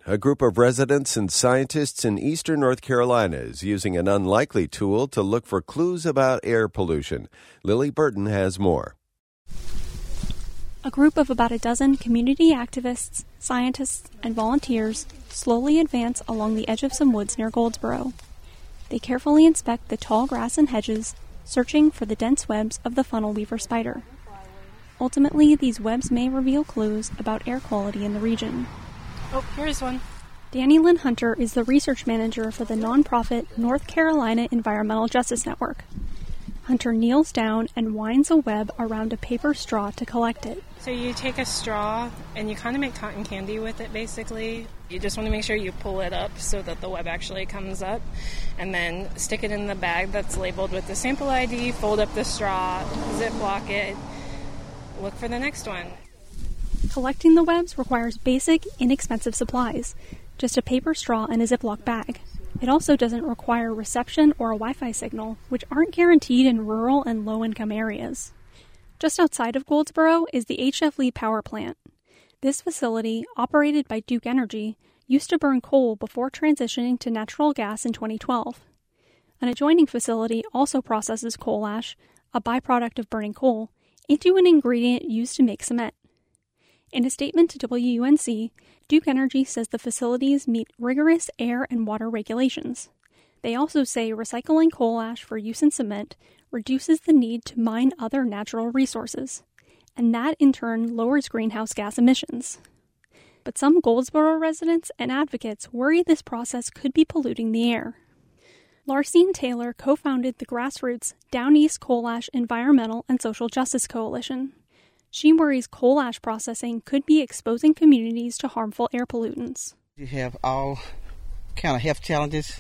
A group of residents and scientists in eastern North Carolina is using an unlikely tool to look for clues about air pollution. Lily Burton has more. A group of about a dozen community activists, scientists, and volunteers slowly advance along the edge of some woods near Goldsboro. They carefully inspect the tall grass and hedges, searching for the dense webs of the funnel weaver spider. Ultimately, these webs may reveal clues about air quality in the region. Oh, here's one. Danny Lynn Hunter is the research manager for the nonprofit North Carolina Environmental Justice Network. Hunter kneels down and winds a web around a paper straw to collect it. So you take a straw and you kind of make cotton candy with it, basically. You just want to make sure you pull it up so that the web actually comes up, and then stick it in the bag that's labeled with the sample ID, fold up the straw, Ziploc it, look for the next one. Collecting the webs requires basic, inexpensive supplies, just a paper straw and a Ziploc bag. It also doesn't require reception or a Wi-Fi signal, which aren't guaranteed in rural and low-income areas. Just outside of Goldsboro is the H.F. Lee Power Plant. This facility, operated by Duke Energy, used to burn coal before transitioning to natural gas in 2012. An adjoining facility also processes coal ash, a byproduct of burning coal, into an ingredient used to make cement. In a statement to WUNC, Duke Energy says the facilities meet rigorous air and water regulations. They also say recycling coal ash for use in cement reduces the need to mine other natural resources, and that in turn lowers greenhouse gas emissions. But some Goldsboro residents and advocates worry this process could be polluting the air. Larcene Taylor co-founded the grassroots Down East Coal Ash Environmental and Social Justice Coalition. She worries coal ash processing could be exposing communities to harmful air pollutants. You have all kind of health challenges,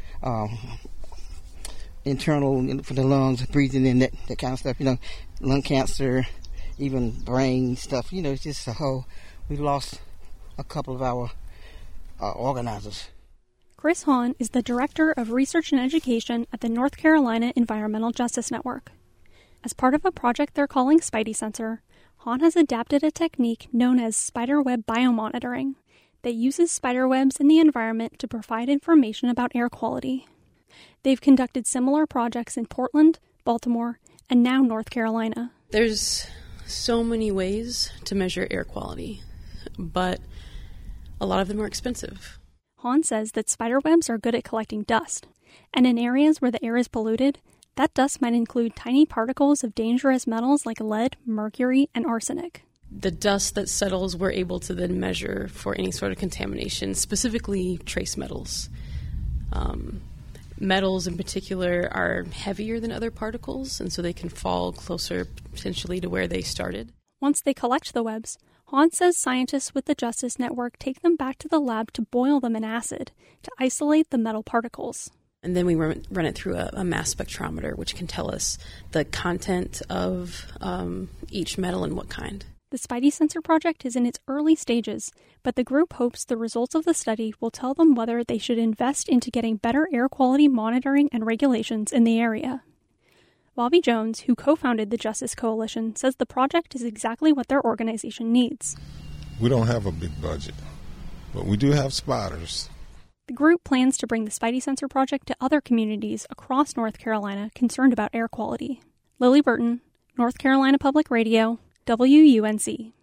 internal for the lungs, breathing in that kind of stuff, lung cancer, even brain stuff. It's just a whole, we've lost a couple of our organizers. Chris Hahn is the Director of Research and Education at the North Carolina Environmental Justice Network. As part of a project they're calling Spidey Sensor, Hahn has adapted a technique known as spiderweb biomonitoring that uses spiderwebs in the environment to provide information about air quality. They've conducted similar projects in Portland, Baltimore, and now North Carolina. There's so many ways to measure air quality, but a lot of them are expensive. Hahn says that spiderwebs are good at collecting dust, and in areas where the air is polluted, that dust might include tiny particles of dangerous metals like lead, mercury, and arsenic. The dust that settles, we're able to then measure for any sort of contamination, specifically trace metals. Metals in particular are heavier than other particles, and so they can fall closer potentially to where they started. Once they collect the webs, Hahn says scientists with the Justice Network take them back to the lab to boil them in acid to isolate the metal particles. And then we run it through a mass spectrometer, which can tell us the content of each metal and what kind. The Spidey Sensor project is in its early stages, but the group hopes the results of the study will tell them whether they should invest into getting better air quality monitoring and regulations in the area. Bobby Jones, who co-founded the Justice Coalition, says the project is exactly what their organization needs. We don't have a big budget, but we do have spiders. The group plans to bring the Spidey Sensor project to other communities across North Carolina concerned about air quality. Lily Burton, North Carolina Public Radio, WUNC.